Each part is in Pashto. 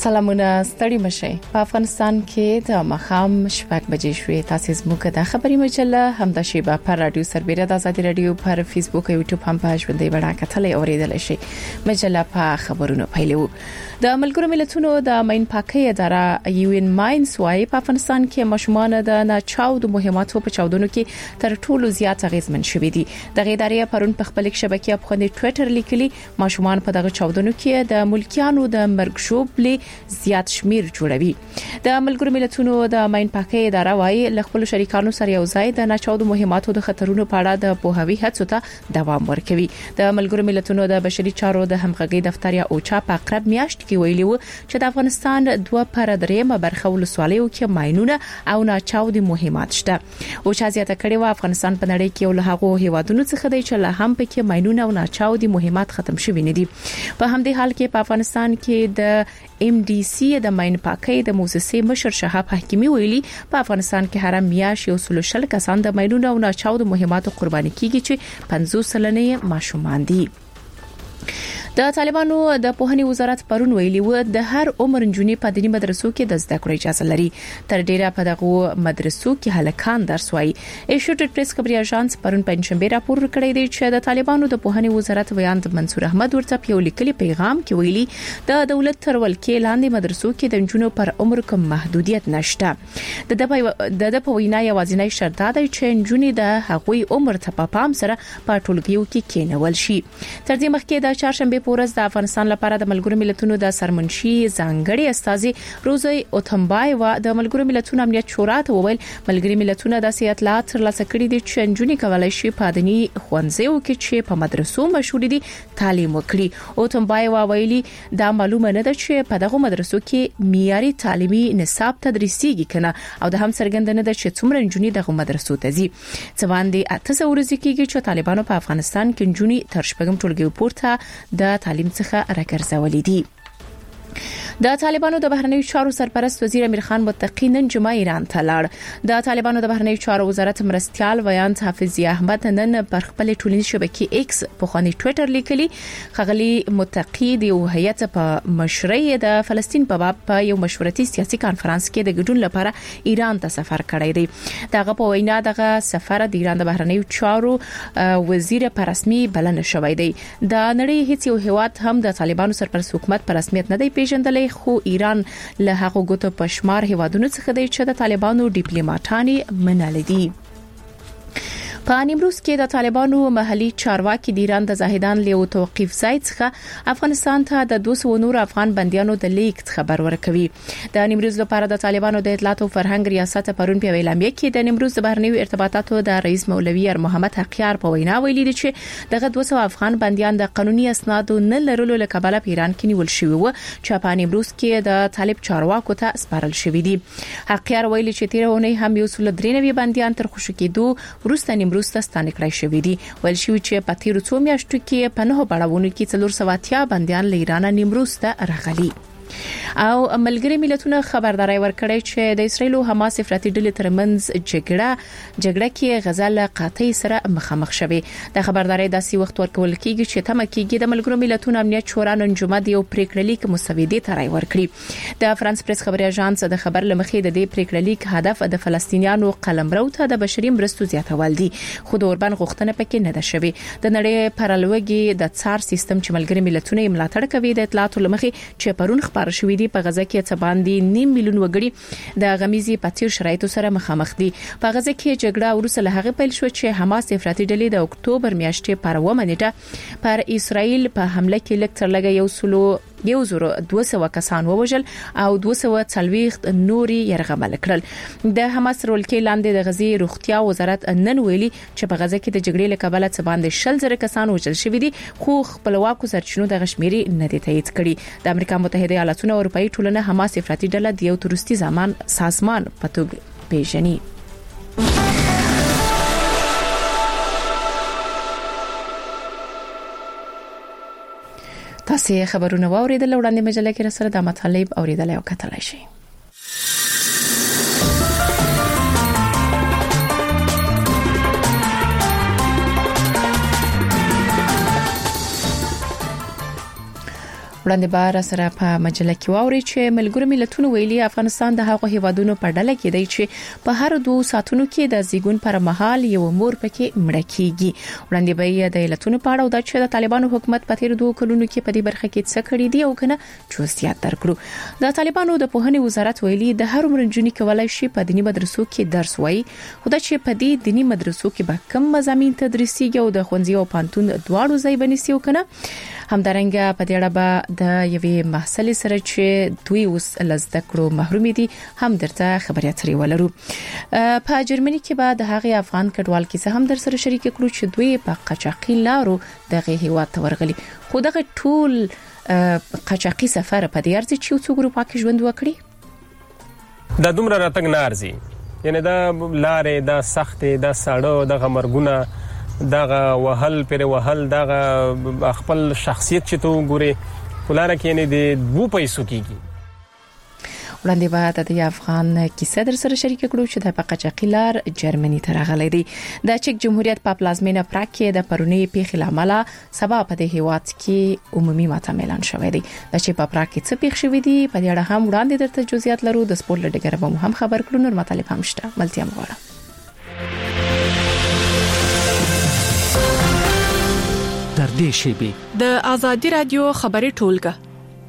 سلامونه ستړي مشه په افغانستان کې د مخام شپږ بجې شوې تاسو زموږ د خبري مجله همدا شیبه پر رادیو سربېره د آزادي رادیو پر فیسبوک او یوټیوب هم په ژوندۍ بڼه کتلې اوریدل شي مجله په خبرونو پیلو د ملګرو ملتونو د ماین پاکي اداره یوین ماینز وايي په افغانستان کې مشمانه د ناچاود مهماتو په چاودنو کې تر ټولو زیات غیزمن شوې دي د ادارې پرون په خپل شبکې په ټوئیټر لیکلي مشمان په دغه چاودنو کې د ملکیانو د مرګ شوبلي زیات شمیر جوړوي د ملګرو ملتونو د ماین پاکي اداره وايي ل خپل شریکانو سره یو ځای د ناچاودو مهماتو د خطرونو په اړه د پوهاوی هڅو ته دوام ورکوي د ملګرو ملتونو د بشري چارو د همغږي دفتر یا اوچا په اقرب میاشت کې ویلي و چې د افغانستان 2/3 برخه ولسوالیو کې ماینونه او ناچاودي مهمات شته اوچا زیاته کړي و افغانستان په نړۍ کې یو له هغو هیوادونو څخه دی چې له هم پکې ماینونه او ناچاودي مهمات ختم شوي نه دي په همدې حال کې په افغانستان کې د MDC د ماین پاکي د موسسې مشر شهاب حکیمي ویلي په افغانستان کې هر میاشت یو سلوشل کسان د ماینونو او ناچاودو مهماتو قرباني کیږي چې 50 سلنه ماشومان دي د طالبانو د پوهنې وزارت پرون ویلي و د هر عمر جنونی په دینی مدرسو کې د زده کړې اجازه لري تر ډیره په دغه مدرسو کې هلکان درس وایي ایشوټډ پریس خبري اژانس پرون پنځشنبه راپور کړی دی چې د طالبانو د پوهنې وزارت ویاند منصور احمد ورته په یو لیکلي پیغام کې ویلي د دولت تر ولکې لاندې مدرسو کې د جنونو پر عمر کوم محدودیت نشته د په وینا یوازینی شرط دی چې جنونی د هغوی عمر ته په پام سره په ټولګیو کې کېنول شي تر دې مخکې د چهارشنبه پورز د افغانستان لپاره د ملګرو ملتونو د سرمنشي ځانګړي استاذي روزي اوتمبای و د ملګرو ملتونو امنیت شورا ته وویل ملګري ملتونو د سیاحت ترلاسه کړي دي چې جنونی کولای شي په دني خوانځو کې چې په مدرسو مشهور دي تعلیم وکړي اوتمبای و ویلي دا معلومه نه ده چې په دغه مدرسو کې معیاري تعلیمي نصاب تدریسيږي کنه او د هم څرګند نه ده چې څومره جنونی دغه مدرسو ته ځي څه باندې 8 ورځې کېږي چې طالبانو په افغانستان کې جنونی تر شپږم ټولګي پورته د تعلیم څخه راګرځولې دي د طالبانو د بهرنیو چارو سرپرست وزیر امیر خان متقی نن جمعه ایران ته لاړ د طالبانو د بهرنیو چارو وزارت مرستيال ویاند حافظ احمد نن پر خپل ټولنیز شبکې ایکس په خاني ټوئیټر لیکلي خغلی متقی د یو هیئت په مشرۍ د فلسطین په باب په یو مشورتي سیاسي کانفرنس کې د ګډون لپاره ایران ته سفر کړی دی دغه په وینا دغه سفر د ایران د بهرنیو چارو وزیر په رسمي بلنه شوی دی د نړۍ هیڅ یو هیواد هم د طالبانو سرپرست حکومت په رسمیت نه دی پیژندل خو ایران له هغه ګوتو پشمار هیوادونو څخه دی چې د طالبانو ډیپلوماټانی منل دي په نیمروز کې د طالبانو محلي چارواکي د ایران د زاهدان له توقيف ځای څخه افغانستان ته د 200 نور افغان بنديانو د لیکت خبر ورکوي د نیمروز لپاره د طالبانو د اطلاعات او فرهنګ ریاست پرون په اعلامیه کې د نیمروز د بهرنیو ارتباطاتو د رئیس مولوي محمد حقیار په وینا ویلي دي چې دغه 200 افغان بنديان د قانوني اسنادو نه لرلو له کبله په ایران کې نیول شوی و چې په نیمروز کې د طالب چارواکو ته سپارل شوی دي حقیار ویلي چې تیرونه هم یو سل درې بنديان تر خوشو کېدو وروسته روسته ستانه کړی شوې دي ول شي چې په تیر څو میاشتو کې په نه بڑاونو کې 480 بنديان له ایران نیمروز ته راغلي او ملګری ملتونه خبرداري ورکړی چې د اسرایل او حماس افراطي ډلې ترمنځ جګړه کې غزا له قاطع سره مخامخ شوه د خبرداري داسې وخت ورکول کیږي چې تم کېږي د ملګرو ملتونو امنیت شورا نن جمعه د یو پریکړه لیک مسودې ته راي ورکړي د فرانس پریس خبري اژانس د خبر لمخې د دې پریکړه لیک هدف د فلسطینیانو قلمرو ته د بشري مرستو زیاتول دي خو د اوربان غوښتنه پکې نه ده شوی د نړۍ پرلوګي د څار سیستم چې ملګری ملتونه ملاتړ کوي د اطلاعات لمخې چې پرون خبر شوې دي په غزا کې څه باندې 9 میلیون وګړي د غمیزي پاتیر شرایطو سره مخامخ دي په غزا کې جګړه ورسره له هغه پیل شو چې حماس افراطي ډلې د اکتوبر میاشتې پر 2 نیټه پر اسرائیل په حمله کې لکټر لګي 200 کسان ووژل او 240 نوري يرغمل کړل د حماس رولکې لاندې د غزي روغتیا وزارت نن ویلي چې په غزا کې د جګړې له کبله څه باندې 100 کسان وژل شوي دي خو خپلواکو سرچینو د غشميري نه دي تایید کړي د امریکا متحده ایالاتونو او اروپאי ټولنه حماس افراطي ډله د یو تروریستي سازمان په توګه پیژني تاسو خبرونه واوریدل وړاندې مجله کې سره د مطالب اوریدل او کتلای شئ وړاندې بار سره په مجله کې واوري چې ملګرو ملتونو ویلي افغانستان د هغو هیوادونو په ډله کې دی چې په هر 2 ساعتونو کې د زیګون پر مهال یو مور پکې مړ کیږي. وړاندې به د ملتونو په اړه د چې د طالبانو حکومت په تیر 2 کلونو کې په دې برخه کې څه کړی دی او کنه جزئیات درکړو. د طالبانو د پوهنې وزارت ویلي د هر عمر جنونی کولای شي په دینی مدرسو کې درس وایي، خو دا چې په دې دینی مدرسو کې به کم مضامین تدریسيږي او د ښوونځي او پانتون دواړو ځای بنسي وکنه. همدارنګه په دې اړه به د یوې محصلې سره چې دوی اوس لزده کړو محروم دي هم درته خبري اترې ولرو. په جرمني کې به د هغه افغان کډوال کیسه هم در سره شریک کړو چې دوی په قاچاقي لارو دغه هیواد ته ورغلي، خو دغه ټول قاچاقي سفر په دې ارزي چې څو ګروپ کې ژوند وکړي. دا دومره راتګ نه ارزي، یعنی دا لارې دا سختې دا ساړه دغه مرګونه دغه وهل پر وهل دغه خپل شخصیت چې تو ګوري ولاره کې نه دي 2 پیسو کېږي. وړاندې به د افغان کیسه در سره شریک کړو چې د قاچاقي لار جرمني ته راغلی دی. د چک جمهوریت په پلازمینه پراګ کې د پرونی پیښې لامل سبا په دې هیواد کې عمومي ماته اعلان شوی دی. د چې په پراګ کې څه پیښ شوی دی په دې اړه هم وړاندې درته جزئیات لرو. د سپورت لډګر به هم خبر کړو. نور مطالب هم شته، ملتیا مغواړم. در دې شیبه د ازادي رادیو خبري ټولګه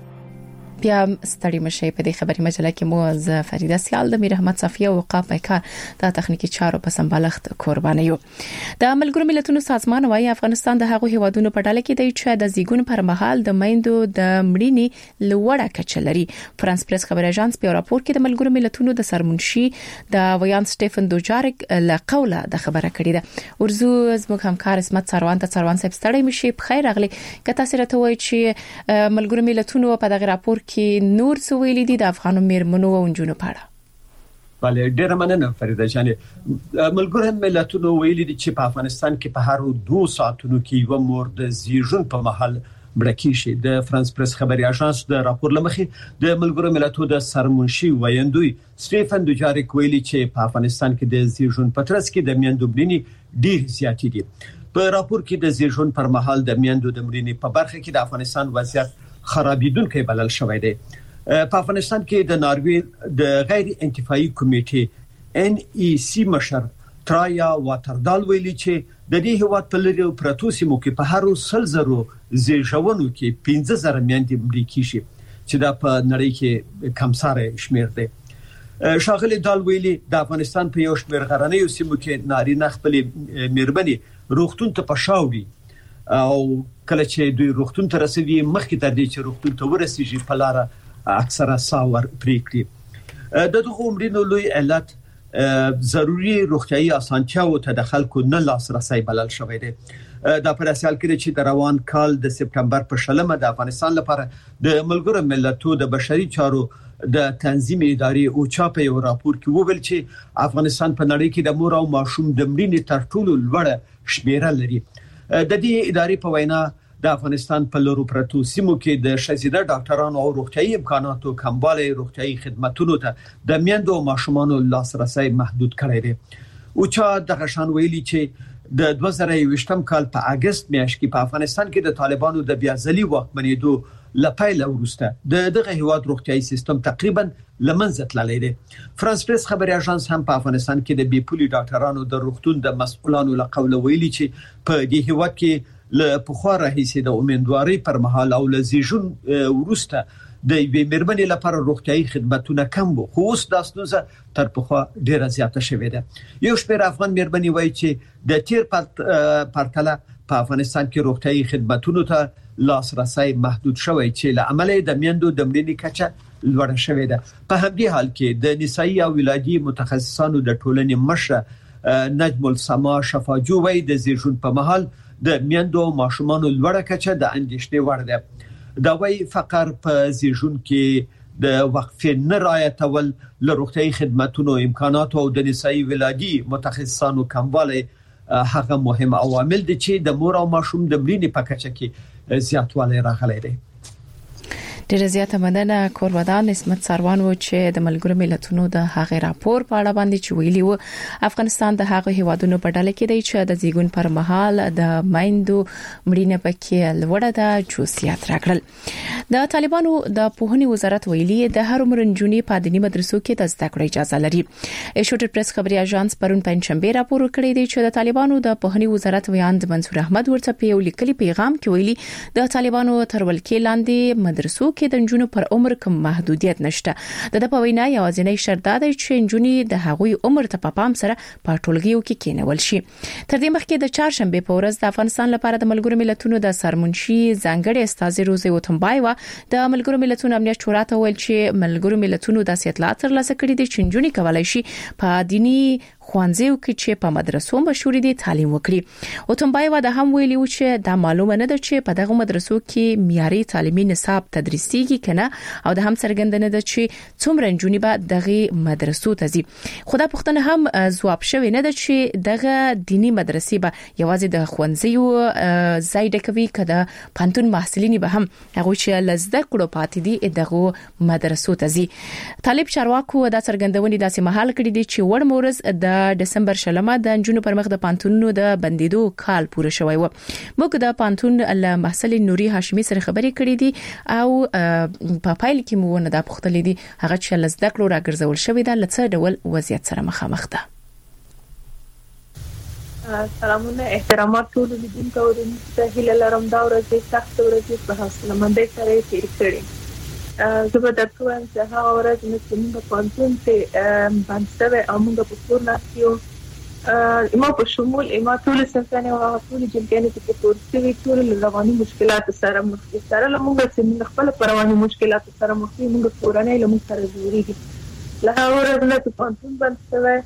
بیا ستړي مشه په دې خبري مجله کې مو از فریده سیال د میر احمد صفیه او وقاف پیکار د تخنیکی چارو په سمبالښت قرباني یو. د ملګرو ملتونو سازمان وايي افغانستان د هغو هیوادونو په ډله کې دی چې د زیګون پر مهال د میندو د مړینې لوړه کچه لري. فرانس پریس خبر اژانس په راپور کې د ملګرو ملتونو د سرمنشي د ویان سټيفن دوجارک له قوله د خبره کړې ده. ورزو زموږ همکار اسمت سروان صاحب ستړي مشي په خیر اغلی که تاسو راته وایي چې ملګرو ملتونو په دغه راپور کې نور څه ویلي دي د افغانو میرمنو او نجونو په اړه؟ بله ډیره مننه فریده جان. ملګرو ملتونو ویلي دي چې په افغانستان کې په هر 2 ساعتونو کې یو مور د زیږون په محل مړه کیږي. د فرانس پریس خبري اژانس د راپور لمخې د ملګرو ملتونو د سرمنشي ویاندوی سټيفن دوجارک ویلي چې په افغانستان کې د زیږون په ترڅ کې د میندو مړینې ډیر زیات دي. په راپور کې د زیږون پر مهال د میندو د مړینې په برخه کې د افغانستان وضعیت خرابیدونکو بلل شوی دی. په افغانستان کې د ناروی د غیر انتفاعي کمیټې NEC مشر ترایا واتردال ویلي چې د دې هیواد په لري پروتو سیمو کې په هر 100 زیږونو کې 15000 میندې مړې کیږي چې دا په نړۍ کې کمساره شمیر دی. شاغلي دال ویلي د افغانستان په یو شمیر غرنیو سیمو کې نارینه خپل میرمنې روغتون ته پښاوړي او کله چې دوی روغتون ته رسیدي مخکې تر دې چې روغتون ته ورسیږي په لار اکثره ساور پریکړي. د دغه عمرینو لوی علت ضروري روغتيایي اسانتیاو ته د خلکو نه لاسرسي بلل شوی دی. د پرسیال کې چې د روان کال د سپټمبر په شلمه د افغانستان لپاره د ملګرو ملتونو د بشري چارو د تنظیم ادارې او چا په یو راپور کې وویل چې افغانستان په نړۍ کې د مور او ماشوم د مړینې تر ټولو لوړه شمیره لري. د دې ادارې په وینا د افغانستان په لورو پرتو سیمو کې د شزیده ډاکټرانو او روغتيایي امکاناتو کموالی روغتيایي خدماتو ته د میندو او ماشومانو لاسرسي محدود کړی دی. او چا د غشان ویلي چې د 2020م کال په اگست میاشت کې په افغانستان کې د طالبانو د بیا ځلي واکمنېدو لپاره وروسته دغه هیواد روغتيایي سیستم تقریبا لمنځه تللی دی. فرانس پریس خبري اژانس هم په افغانستان کې د بیپولي ډاکټرانو د روغتون د مسؤلانو له قوله ویلي چې په دې هیواد کې له پخوا راهیسې د امیدواري پر مهال او لزیجون وروسته د میرمنې لپاره روغتيایي خدماتونه کم وو، خو اوس د ستونزه تر پخوا ډیره زیاته شوې ده. یو شمېر افغان میرمنې وایي چې د تیر پرتله په افغانستان کې روغتيایي خدماتونو ته لاسرسي محدود شوی چې له عمله د میندو د مړینې کچه لوړه شوې ده. په همدې حال کې د نسایي او ولادي متخصصانو د ټولنې مشر نجم السما شفاجو وایي د زیږون په محل د میندو او ماشومانو لوړه کچه د اندېښنې وړ ده. دا وایي فقر په زیږون کې د وقفې نه رعایتول له روغتيایي خدماتونو امکاناتو او د نسایي ولادي متخصصانو کموالی هغه مهم عوامل دي چې د مور او ماشوم د مړینې په کچه کې زیاتوالی راغلی دی. ډېر زیاته مننه کورودان اسمت سروان و چې د ملګرو ملتونو د هغه راپور په اړه باندې چې ویلي و افغانستان د هغه هیوادونو په ډله کې دی چې د زیګون پر مهال د مایندو مړینه پکې لوړه ده جوسیات راکړل د طالبانو د پوهنې وزارت ویلي د هر عمر نجونې په دیني مدرسو کې د زده کړې اجازه لري ایشوټر پریس خبري اژانس پرون پنځشنبه راپور کړی دی چې د طالبانو د پوهنې وزارت ویاند منصور احمد ورته په یو لیکلي پیغام کې ویلي د طالبانو تر ولکې لاندې مدرسو کې د نجونو پر عمر کوم محدودیت نشته د په وینا یوازینی شرط دا دی چې نجونې د هغوی عمر ته په پام سره په ټولګیو کې کېنول شي تر دې مخکې د چهارشنبه په ورځ د افغانستان لپاره د ملګرو ملتونو د سرمنشي ځانګړي استاذ روزي وتمبایوا د ملګرو ملتونو امنیت شورا ته ویل چې ملګرو ملتونو د سیاست ترلاسه کړي دي چې نجونې کولای شي په دینی خوانځیو کې چې په مدرسو مشهور دي تعلیم وکړي وتمبایوا د هم ویلي چې دا معلومه نه ده چې په دغه مدرسو کې معیاري تعلیمي نصاب تدریسيږي کنه او د هم څرګندنه ده چې څومره نجونې به دغه مدرسو ته ځي خدا پښتنه هم ځواب شوی نه ده چې دغه دینی مدرسې به یوازې د خوانځیو ځای ډکوي کده پانتون محصلین به هم هغه چې لزده کړو پاتې دي دغه مدرسو ته ځي طالب چارواکو د څرګندونې داسې محل کړی دي چې وړ مورز د دسمبر شلمه د نجونو پر مخ د پانتونونو د بندیدو کال پوره شوی و موږ د پانتون له محصل نوري هاشمي سره خبرې کړې دي او په پایل کې مو نه د پختلې دي هغه چې لزده کړو راګرځول شوی دا لڅ ډول وضعیت سره مخامخ ده سلامونه احترامات ټول لیدونکو او د هیله لرم دا ورځ سخت ورځ په حوصله مندۍ سره تیر کړی زه به درته وایم چې هغه ورځ چې موږ په پانتون کې باندې سوي او موږ په کور ناستیو ما په شمول ما ټول سنتانه او هغه ټول جلګانې چې پورتوي ټول رواني مشکلات سره مخ دي سره موږ چې موږ خپل رواني مشکلات سره مخ دي موږ کورنۍ له موږ سره جوړیږي له هغه ورځ نه په پانتون باندې سوي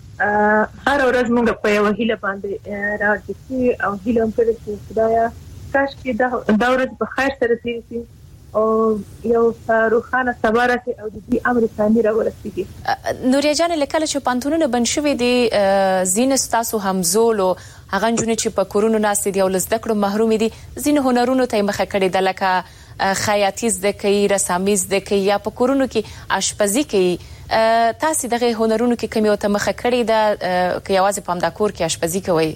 هر ورځ موږ په یو هیله باندې راځي او هیله هم کړې چې خدایا کاش کې دا ورځ په خیر سره تیر شي او یو روخانه صبرته او د دې امر ثاني راورسیږي نوریا جان لکه چې پانتونونه بن شوې دي زین استاسو همزولو هغه جنونه چې په کورونو ناس دي او لزده کړو محروم دي زین هنرونو ته مخه کړي د لکه خیاطیز د کوي رسامیز د کوي یا په کورونو کې آشپزي کوي تاسو دغه هنرونو کې کوم یو ته مخه کړي د کې یوازې په همدا کور کې آشپزي کوي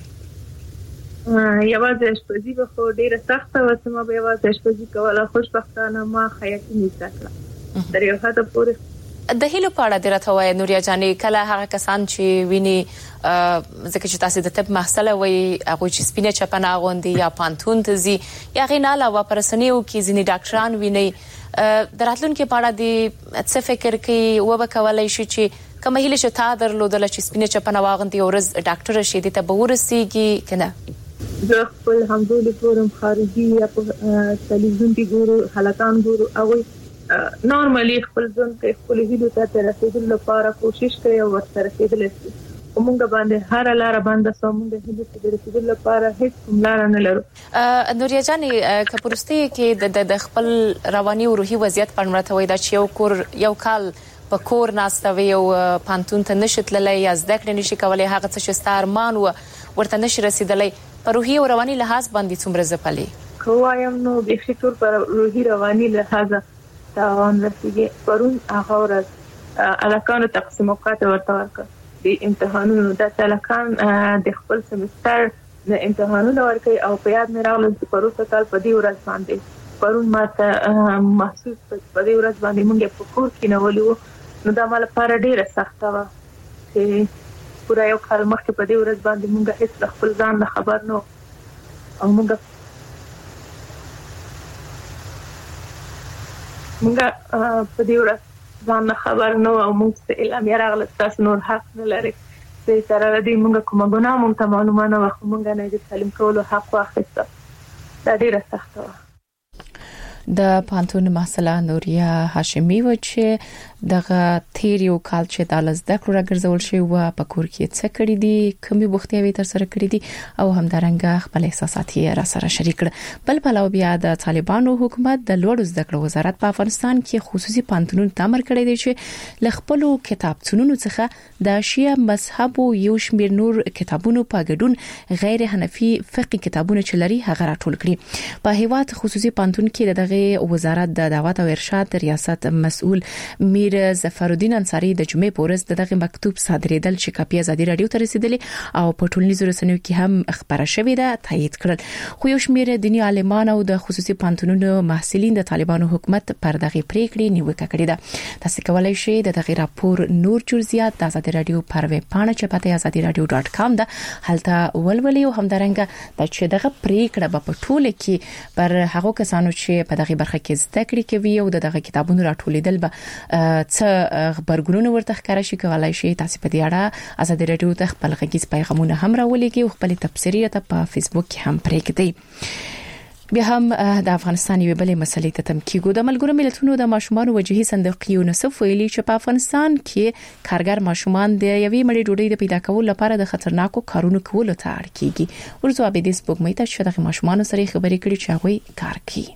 یوازې آشپزي به خو ډیره سخته و چې ما به یوازې آشپزي کوله خوشبختانه ما خیاطي نه زده کړه در یو حد پورې د هیلو په اړه درته وای نوریا جانې کله هغه کسان چې ویني ځکه چې تاسو د طب محصله وای هغه چې سپینه چپنه غوندي یا پانتون ته زی یا غیناله و پرسنیو کې ځینی ډاکټران ویني دراتلون کې په اړه د څه فکر کوي و به کولای شي چې کومه هیله چې تا درلودل چې سپینه چپنه واغوندي او ورځ ډاکټر شي د ته ورسیږي کنه زه خپل همزولي ګورم خارجي یا په تلویزیون کې ګورم حالتان ګورم او نورمالي خپل ځان ته خپل هیلو ته رسیدل لپاره کوشش کوي او ورته رسیدل موږ باندې هر لار باندې سمون د هیلو ته رسیدل لپاره هیڅ لار نه لرو نوریا جان کپورستي کې د خپل رواني او روحي وضعیت په اړه وای دا چې یو کال په کور ناستوي او پانتون ته نشټللې یا زده کړې نشي کولای هغه څه چې ستارمان و ورته نشي رسیدلې په روحي او رواني لحاظ باندې څومره زپلي خوایم نو به فکر پر روحي رواني لحاظ تاوان رسیږي پرون هغه ورځ الکانو تقسیم اوقات ورته ورکړ د امتحانونو د تلکان د خپل سمستر د امتحانونو ورکړي او په یاد مې راغله چې پروسه کال په دې ورځ باندې پرون ماته محسوس په دې ورځ باندې موږ په کور کې نه ولو نو دا مال لپاره ډیره سخته و چې پورا یو کال مخکې په دې ورځ باندې موږ هیڅ خپل ځان نه خبر نو او موږ په دې ورځ ځان نه خبر نو او موږ څه اعلان یې راغله تاسو نور حق نه لرئ چې سره دې موږ کومه ګناه موږ ته معلومه نه وه موږ نه د تعلیم کولو حق واخیسته دا ډیره سخته وه د پانتون محصله نوریا هاشمي و چې دغه تیریو کال چې د لزده کړو راګرځول شي و په کور کې څه کړی دي کومي بوختیاوي تر سره کړی دي او همدارنګه خپل احساسات یې را سره شریک کړ بل پلاو بیا د طالبانو حکومت د لوړ زده کړو وزارت په افغانستان کې خصوصي پانتونونو تامر کړی دی چې لخپلو کتابتونونو څخه د شیعه مذهب او یو شمېر نور کتابونو په ګډون غیر حنفي فقهي کتابونه چلري هغه راټول کړي په هیواد خصوصي پانتون کې دغه دغه وزارت د دعوت او ارشاد ریاست مسؤل میر ظفرالدین انصاری د جمعې پورز دغه مکتوب صادریدل چې کاپی ازادي رادیو ته رسیدلی او په ټولنیزو رسنیو کې هم خبره شوې ده تایید کړل. خو یو شمېر دینی عالمان او د خصوصي پانتونونو محصلین د طالبانو حکومت پر دغه پریکړې نیوکه کړې ده. تاسو کولای شئ د دغه راپور نور جزئیات د ازادي رادیو پر ویب پاڼه چې پته azadiradio.com ده هلته ولولئ او همدارنګه د چې دغه پریکړه په ټوله کې پر هغه کسانو چې په دغه برخه کې زده کړې کوي او دغه کتابونو راټولیدل به څه خبرګونونه ورته ښکارا شي. کولای شي تاسو په دې اړه ازادي رادیو ته خپل غږیز پیغامونه هم راولېږئ او خپل تبصرې ته په فیسبوک کې هم پرېږدئ. بیا هم د افغانستان یو بلې مسلې ته تم کېږو. د ملګرو ملتونو د ماشومان وجهي صندوق یونیسف ویلي چې په افغانستان کې کارګر ماشومان د یوې مړې ډوډۍ د پیدا کولو لپاره د خطرناکو کارونو کولو ته اړ کیږي. ورځو ابدي سپوږمۍ ته چې د ماشومان سره خبرې کړي چې هغه کار کوي.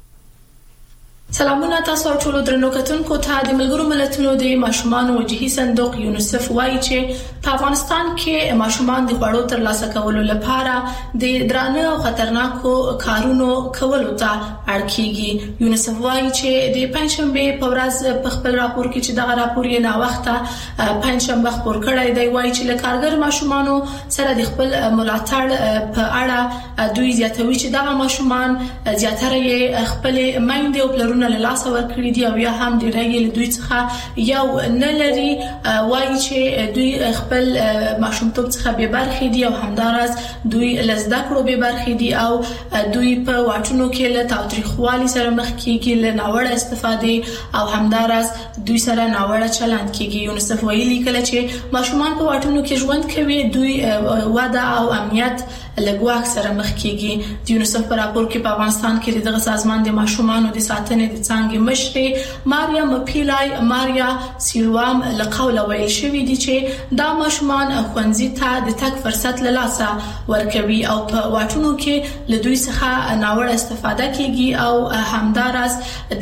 سلامونه تاسو ټول درنو کتونکو ته د ملګرو ملتونو د ماشومان وجهي صندوق یونیسف وایي چې په افغانستان کې ماشومان د خوړو ترلاسه کولو لپاره د درانه او خطرناکو کارونو کولو ته اړ کیږي. یونیسف وایي چې د پنځشنبه په ورځ په خپل راپور کې چې دغه راپور یې نا وخته پنځشنبه خبر کړی دی وایي چې لکارګر ماشومانو سره د خپل ملاتړ په اړه دوی زیاتوي چې دغه ماشومان زیاتره یې خپل مایندې او پلرونه له لاس ورکړي دي او یا هم د رایل دوی څخه یو نه لري. وایي چې دوی خپل ماشومتوب څخه به برخې دي او همدارس دوی لزده کړو به برخې دي او دوی په واټونو کې له تاوتریخوالي سره مخ کیږي له ناوړه استفاده او همدارس دوی سره ناوړه چلند کیږي. یونیسف ویلي کله چې ماشومان په واټونو کې ژوند کوي دوی وده او امنیت لګواک سره مخ کیږي. د یونیسف په راپور کې په افغانستان کې دغه سازمان د ماشومانو د ساتنې د څنګه مشري ماریا مپیلای ماریا سیلوام لقول ویل شوې دي چې دا ماشومان خوندزي ته د تک فرصت لاسه ورکوي او په واټونو کې له دوی څخه ناوړه استفاده کیږي او همدارس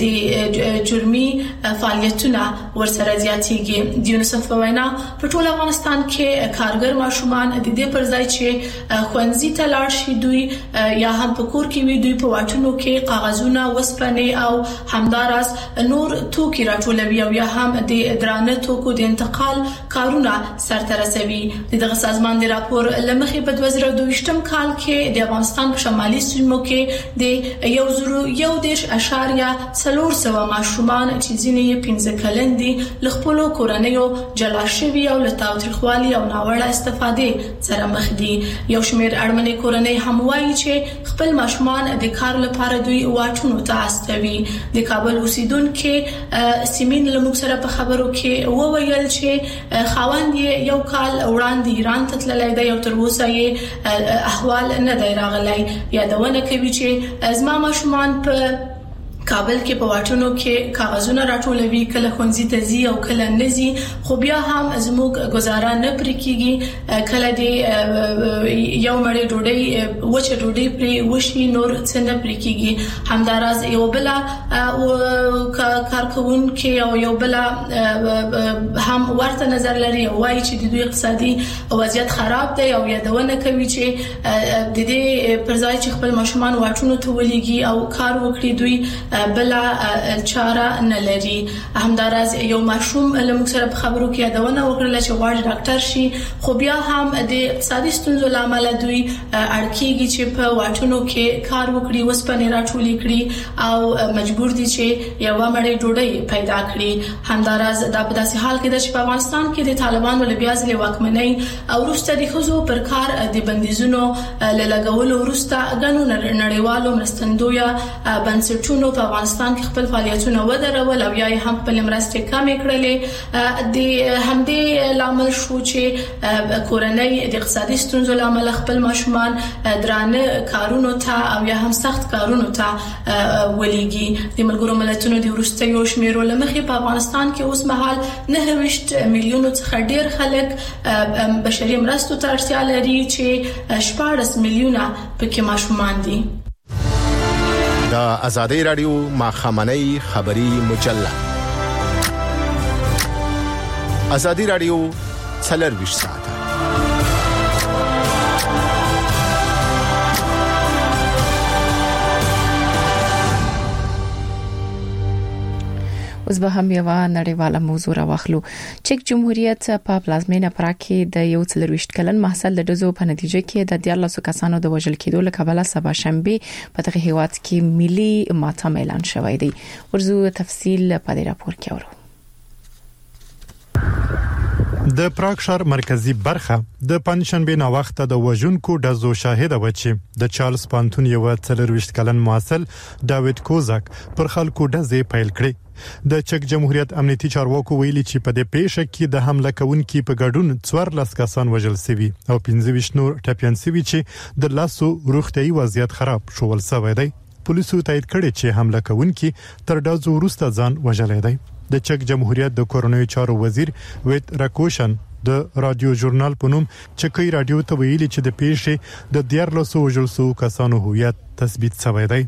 د جرمي فعالیتونه ورسره زیاتېږي. د یونیسف وینا په ټول افغانستان کې کارګر ماشومان د دې پر ځای چې خوندزي ته لاړ شي دوی یا هم په کور کې وي دوی په واټونو کې کاغذونه وسپنې او همدارس نور توکي راټولوي او یا هم د درانه توکو د انتقال کارونه سرته رسوي. دغه سازمان د راپور لمخې په 2022 کال کې د افغانستان په شمالي سیمو کې د 1.4 ماشومان چې ځینې 15 کلن دي له خپل کورنیو جلا شوي او له تاوتریخوالي او ناوړه استفاده سره مخ دي. یو شمېر اړمنې کورنۍ هم وایي چې خپل ماشومان د کار لپاره دوی واټونو ته استوي. د کابل اوسیدونکو سیمین لموږ سره په خبرو کې وویل چې خاوند یو کال وړاندې ایران ته تللی دی او تر اوسه یې احوال نه دی راغلی. یادونه کوي چې زما ماشومان په کابل کې په واټونو کې کاغذونه راټولوي کله خونځي ته ځي او کله نزي خو بیا هم زموږ گزاره نه پرې کیږي. کله دې یو مړی ډوډۍ وچه ډوډۍ پرې وشي نور څه نه پرې کیږي. همداراز یو بل کارکون کې او یو بل هم ورته نظر لري او وايي چې د دوی اقتصادي وضعیت خراب دی او یادونه کوي چې د دې پر ځای چې خپل ماشومان واټونو ته ولېږي او کار وکړي دوی بلا چاره نه لري. همداراز یو ماشوم له موږ سره په خبرو کې یادونه وکړه چې غواړي ډاکټر شي خو بیا هم د اقتصادي ستونزو لامل دوی اړکیږي چې په واټونو کې کار وکړي وسپنې راټولې کړي او مجبور دي چې یو مړی ډوډۍ پیدا کړي. همداراز دا په داسې حال کې ده چې په افغانستان کې د طالبانو له بیا ځلې واکمنۍ او وروسته د ښځو پر کار د بندیزونو له لګولو وروسته غنو نړیوالو مرستندویه بنسټونو په افغانستان کې خپل فعالیتونه ودرول او یا هم خپل مرستې کمې کړلې. د همدې لامل شو چې کورنۍ د اقتصادي ستونزو لامل خپل ماشومان درانه کارونو ته او یا هم سخت کارونو ته ولېږي. د ملګرو ملتونو د وروستیو شمیرو لمخې په افغانستان کې اوس مهال 9 میلیون څخه ډیر خلک بشري مرستو ته اړتیا لري چې 14 میلیونه پکې ماشومان دي. د ازادي رادیو ماخامنۍ خبری مجله ازادي رادیو 24 ساعت اوس به هم یو نړیواله موضوع راوخلو. چک جمهوریت په پلازمینه پراګ کې د 1 کلن محصل د دزو په نتیجه کې د 14 کسانو د وژل کېدو له کبله سبا شنبه په دغه هیواد کې ملي ماتم اعلان شوی دی. ورزو تفصیل په دې راپور کې اورو. د پراګ ښار مرکزی برخه د پنځشنبه نا وخت د وژونکو دزو شاهد و چې د چارلز پانتون یو 24 کلن محصل داوید کوزاک پر خلکو دزې پیل کړي. د چک جمهوریت امنیتي چارواکو ویلي چې په دې پیښه کې د حمله کوونکو په ګډون 14 کسان وژل شوي او 15 نور ټپيان شوي چې د لاسو روغتيایي وضعیت خراب شول شوی دی. پولیسو تایید کړي چې حمله کوونکي تر دزو وروسته ځان وژلې دي. د چک جمهوریت د کورونوي چارو وزیر ویت راکوشن د رادیو ژورنال په نوم چکی رادیو ته ویلي چې د پیښې د 14 وژل کسانو هویت تثبیت شوی دی.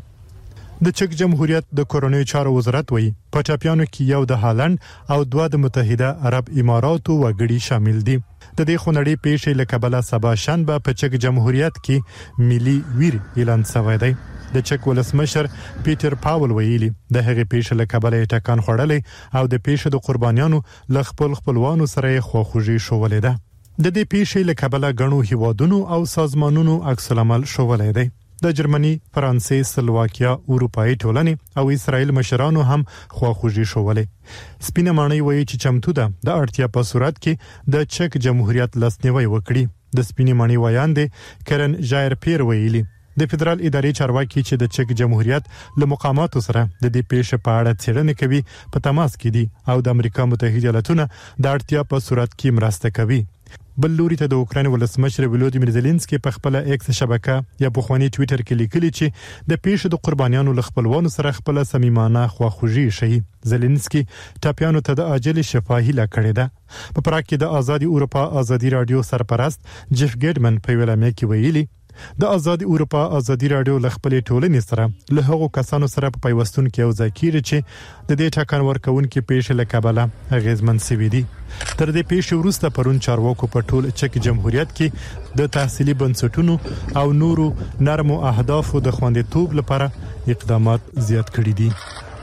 د چک جمهوریت د کورونوي چارو وزارت وایي په ټاپیانو کې یو د هالند او 2 د متحده عرب اماراتو وګړي شامل دي. د دې خونړۍ پیښې له کبله سبا شنبه په چک جمهوریت کې ملي ویر اعلان شوی دی. د چک ولسمشر پیټر پاول ویلي د هغې پیښې له کبله ټکان خوړلې او د پیښې د قربانیانو له خپلوانو سره خواخوږي شولې ده. د دې پیښې له کبله غنو هیوادونو او سازمانونو عکس العمل شولې ده. د جرمني، فرانسې، سلواکیا، اروپאי ټولنې او اسرائیل مشرانو هم خواخوږي شولې. سپینه ماڼۍ وایي چې چمتو ده د اړتیا په صورت کې د چک جمهوریت لاسنیوي وکړي. د سپینه ماڼۍ وایاندې کرن جایر پیر ویلي د فدرال ادارې چارواکي چې د چک جمهوریت له مقاماتو سره د دې پیښې په اړه څېړنه کوي په تماس کې دي او د امریکا متحده ایالاتونو د اړتیا په صورت کې مرسته کوي. بل لوري ته د اوکرين ولسمشر ولودیمیر زيلنسکي په خپل ایکس شبکه یا په خواني ټوئیټر کې لیکلي چې د پیښې د قربانیانو له خپلوانو سره خپل صمیمانه خواخوږي شي. زيلنسکي ټاپیانو ته د عاجل شفاهي لکړه ده. په پراګ کې د آزادي اروپا آزادي رادیو سرپرست جيف ګیډمن په ویلامه کې ویلي د آزادي اروپا آزادي رادیو له خپلې ټولنې سره له هغو کسانو سره په پیوستون کې یو ځای کیږي چې د دې ټاکن ورکوونکو پیښې له کبله غیزمن سوي دي. تر دې پیښې وروسته پرون چارواکو په ټول چک جمهوریت کې د تحصیلي بنسټونو او نورو نرمو اهدافو د خوندیتوب لپاره اقدامات زیات کړي دي.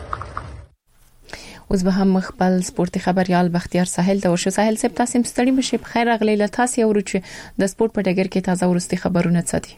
اوس به هم خپل سپورتي خبريال بختیار ساحل ته ورشو. ساحل صاحب تاسو مستړی مشه په خیر اغلی له تاسو ورو چې د سپورت په ډګر کې تازه ورستي خبرونه ساتي.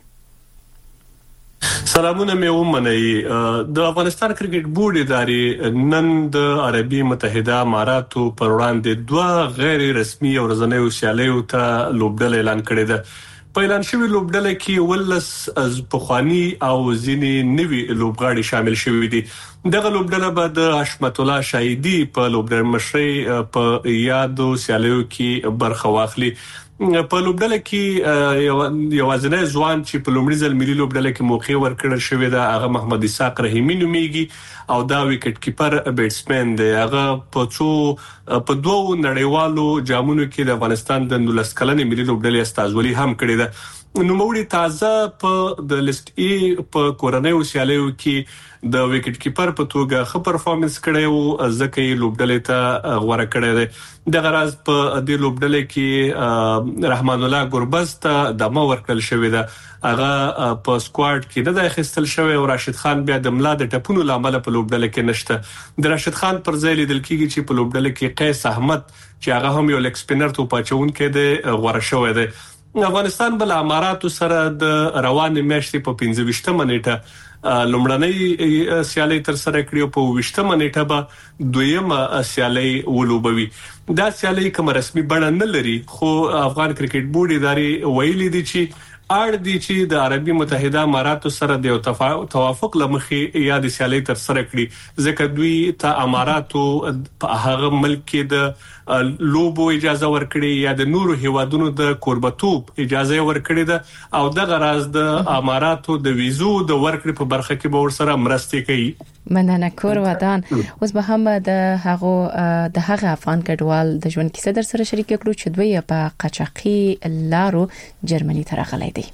سلامونه مې ومنئ. د افغانستان کرکټ بورډ ادارې نن د عربي متحده اماراتو پر وړاندې 2 غیر رسمي او ورځنیو سیالیو ته لوبډل اعلان کړی ده. په اعلان شوی لوبډل کې ولس از پخوانی او ځینی نوي لوبغاړي شامل شوي دي. دغه لوبډل به د حشمت الله شایدی په لوبډل مشري په یادو سیالیو کې برخه واخلي. په لوبډل کې یو ځنه ځوان چې په لومړي ځل ملي لوبډل کې موقع ورکړل شوې ده هغه محمد اسحاق رحیمی نوميږي او دا وکټ کیپر بیټسمن دی. هغه په 2 نړیوالو جامونو کې د افغانستان د 19 کلنې ملي لوبډل استازولي هم کړې ده. نوموړي تازه په د لیست ای په کورنۍ سیالیو کې د وکټ کیپر په توګه ښه پرفارمنس کړی او ځکه یې لوبډلې ته غوړه کړی دی. د غراز په دې لوبډلې کې رحمان الله ګربز ته دمه ورکړل شوې ده. هغه په سکواډ کې نه د خستل شوی او راشد خان بیا د ملا د ټپونو لامل په لوبډلې کې نشته. د راشد خان پر ځای لیدل کېږي چې په لوبډلې کې قیس احمد چې هغه هم یو لیګ سپینر ته پاتچون کې د غوړه شوی دی. افغانستان بل اماراتو سره د روان میاشتې په 25 نیټه لومړنۍ سیالي تر سره کړیو په 20 نیټه به دویمه سیالي ولوبوي. دا سیالي کوم رسمي بڼه نه لري خو افغان کرکټ بورډ ادارې ویلي دي چې اړ دي چې د عربي متحده اماراتو سره د توافق لمخې یا د سیالي تر سره کړي ځکه دوی ته اماراتو په هغه ملک کې د لوبو اجازه ورکړي یا د نورو هیوادونو د کوربتوب اجازه ورکړي ده او د غراز د اماراتو د ویزو د ورکړې په برخه کې به ورسره مرسته کوي. مننه کور ودان. اوس به هم د هغه افغان کډوال د ژوند کیسه در سره شریک کړو چې دوی په قاچاقي لارو جرمني ته راغلي دي.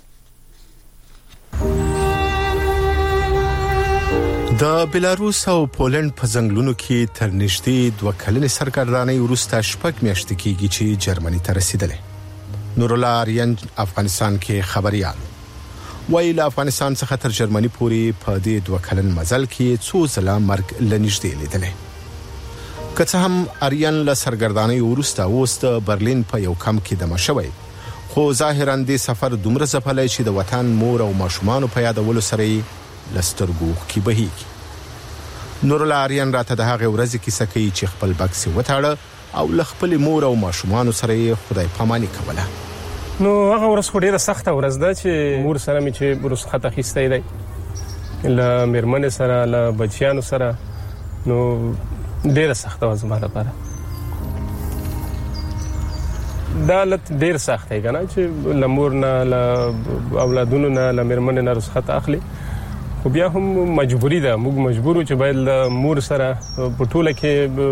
د بلاروس او پولند په ځنګلونو کې تر نږدې 2 کلنې سرګردانۍ وروسته شپږ میاشتې کېږي چې جرمني ته رسیدلې. نورالله آریان افغانستان کې خبريال وایي افغانستان څخه تر جرمني پورې په دې 2 کلن مزل کې څو ځله مرګ لنیږدې لیدلې. که څه هم اریان له سرګردانۍ وروسته اوس د برلین په یو کمپ کې دمه شوی، خو ظاهراً د سفر دومره ځپلی چې د وطن مور او ماشومانو په یادولو سره یې له سترګو اوښکې بهیږي. نورالله اریان راته د هغې ورځې کیسه کوي چې خپل بکس یې وتاړه او له خپلې مور او ماشومانو سره یې خدای پاماني کوله. نو هغه ورځ خو ډېره سخته ورځ ده چې مور سره مې چې رخصت اخیستی دی، له مېرمنې سره، له بچیانو سره، نو ډېره سخته وه زما لپاره. دا حالت ډېر سخت دی که نه، چې له مور نه، له اولادونو نه، له مېرمنې نه رخصت اخلي، خو بیا هم مجبوري ده. موږ مجبور یو چې باید له مور سره په ټوله کې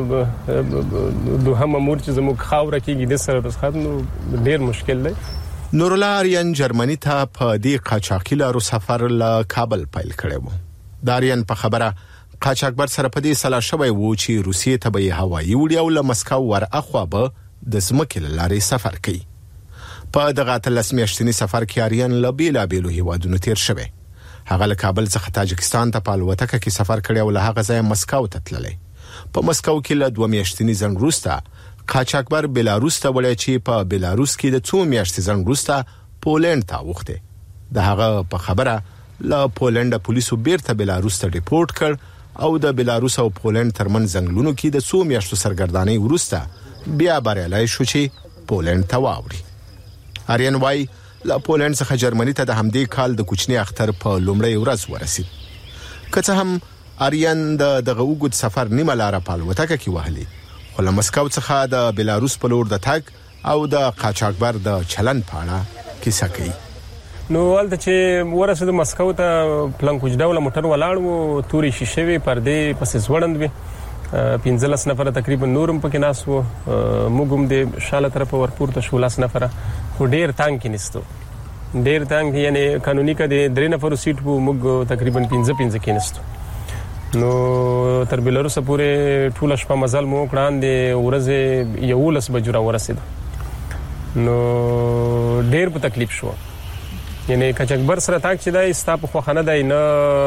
دوهمه مور چې زموږ خاوره کېږي د سره رخصت، نو ډېر مشکل دی. نورالله اریان جرمني ته په دې قاچاقي لارو سفر له کابل پیل کړی و. د اریان په خبره قاچاقبر سره په دې سلا شوی و چې روسیې ته به یې هوایي وړي او له مسکو ور اخوا به د ځمکې له لارې سفر کوي. په دغه 13 میاشتني سفر کې اریان له بېلابېلو هیوادونو تیر شوی. هغه له کابل څخه تاجکستان ته په الوتکه کې سفر کړی او له هغه ځایه مسکو ته تللی. په مسکو کې له 2 میاشتني ځنډ وروسته قاچاقبر بلاروس ته وړی چې په بلاروس کې د 2 میاشتې ځنډ وروسته پولند ته اوښتی. د هغه په خبره له پولند پولیسو بیرته بلاروس ته ریپورټ کړ او د بلاروس او پولند ترمن ځنګلونو کې د 2 میاشتو سرګردانۍ وروسته بیا بریالی شو چې پولند ته واوړي. اریان وای له پولند څخه جرمني ته د همدې کال د کوچني اختر په لومړۍ ورځ ورسید. که څه هم اریان دغه اوږد سفر نیمه لاره په الوتکه کې وهلي، خو له مسکو څخه د بلاروس په لور د تګ او د قاچاقبر د چلن په اړه کیسه کوي. نو هلته چې ورسېدو مسکو ته، پلنکوچ ډوله موټر ولاړ و، تورې شیشې وې، پردې پسې ځوړند وې، 15 نفره تقریبا نورم پکې ناست وو، موږ هم د شاله طرفه ورپورته شو 10 نفره، خو ډېر تنګ کېنستو، ډېر تنګ، یعنې قانوني که د 3 نفرو سیټ وو، موږ تقریبا 15 کېنستو. نو تر بلاروسه پورې ټوله شپه مزل مو وکړه، د ورځې 11 بجو راورسېدو. نو ډېر په تکلیف شو، یعنې قاچاقبر سره تاک چې دی ستا په خوښه نه دی، نه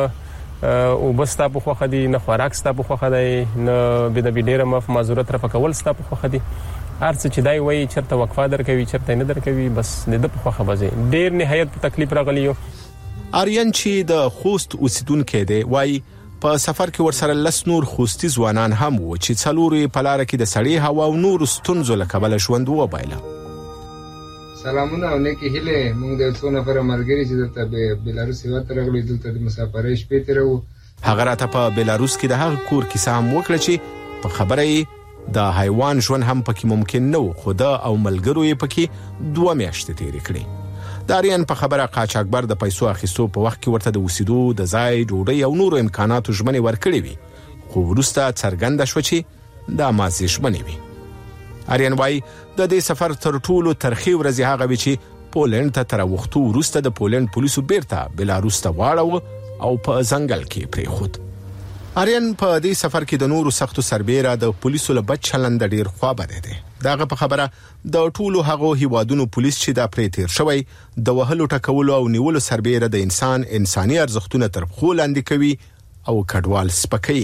اوبه ستا په خوښه دي، نه خوراک ستا په خوښه دی، نه بېدبي ډېره معذورت رفع کول ستا په خوښه دي. هر څه چې دی وایي چېرته وقفه درکوي، چېرته نه درکوي، بس د ده په خوښه به ځې. ډېر نهایت په تکلیف راغلی یو. اریان چې د خوست اوسیدونکی دی وایي په سفر کې ورسره 10 نور خوستي ځوانان هم وو چې څلورو په لاره کې د سړې هوا او نورو ستونزو له کبله ژوند وبایله. سلامونه او نیکې هیلې. موږ د 2 نفره ملګري چې دلته بلاروس هېواد ته راغلي، دلته د مسافرۍ شپې تېروو. هغه راته په بلاروس کې د هغه کور کیسه هم وکړه چې په خبره یې د حیوان ژوند هم پکې ممکن نه و، خو ده او ملګرو یې پکې 2 میاشتې تېرې کړې. د اریان په خبره قاچاقبر د پیسو اخیستو په وخت کې ورته د اوسېدو، د ځای، ډوډۍ او نورو امکاناتو ژمنې ورکړې وي، خو وروسته څرګنده شوه چې دا ماضي ژمنې وي. اریان وای د دې سفر تر ټولو ترخې ورځې هغه وي چې پولند ته تر وختو وروسته د پولند پولیسو بیرته بلاروس ته واړاوه او په ځنګل کې پرېښود. اریان په دې سفر کې د نورو سختو سربېره د پولیسو له بد چلند ډېر خوابدی دی. دغه په خبره د ټولو هغو هیوادونو پولیس چې دا پرې تیر شوی د وهلو، ټکولو او نیولو سربېره د انساني ارزښتونه تر پښو لاندې کوي او کډوال سپکوي.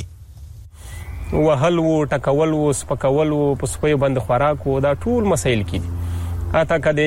وهل و، ټکول و، سپکول و، په سپیو باندې خوراک و، دا ټول مسایل کې دي. حتی که د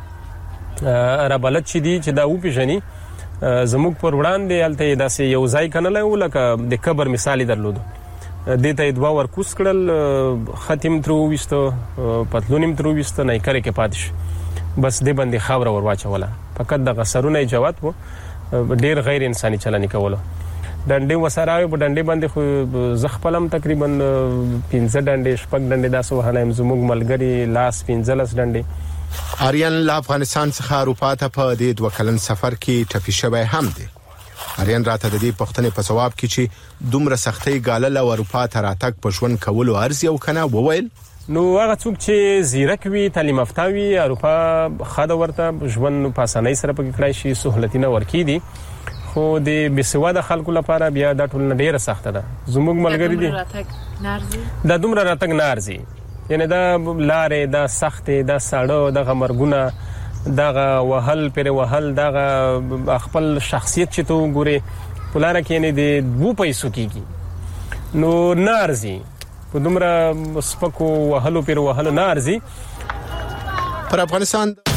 ربلت چې دي چې دا وپېژني، زموږ پر وړاندې هلته یې داسې یو ځای کنلی و لکه د قبر مثال یې درلودو. دې ته یې 2 ورکوس کړل، خط یې ترې وویسته، پتلون یې ترې وویسته، نیکر یې کې پاتې شو، بس دې باندې خاوره ور واچوله. فقط دغه سرونه یې جوت و، ډېر غیر انساني چلن یې کولو. ډنډې ورسره وې، په ډنډې باندې خو زه خپل هم تقریبا 15 ډنډې 6 ډنډې داسې وهلی یم، زموږ ملګري 15 ډنډې. اریان له افغانستان څخه اروپا ته په دې 2 کلن سفر کې ټپي شوی هم دی. اریان راته د دې پوښتنې په ځواب کې چې دومره سختۍ ګالل او اروپا ته راتګ په ژوند کولو ارزي او کنه وویل، نو هغه څوک چې زیرک وي، تعلیم یافته وي، اروپا ښه ده، ورته ژوند په اسانۍ سره پکې کړی شي، سهولتونه ورکېدي. خو د بېسواده خلکو لپاره بیا دا ټولنه ډېره سخته ده. زموږ ملګري دي دا دومره راتګ نه ارزي، یعنې دا لارې، دا سختې، دا ساړه، دغه مرګونه، دغه وهل پرې وهل، دغه خپل شخصیت چې ته وګورې په لاره کې، یعنې د 2 پیسو کېږي، نو نه ارزي. په دومره سپکو وهلو پر وهلو نه ارزي. پر افغانستان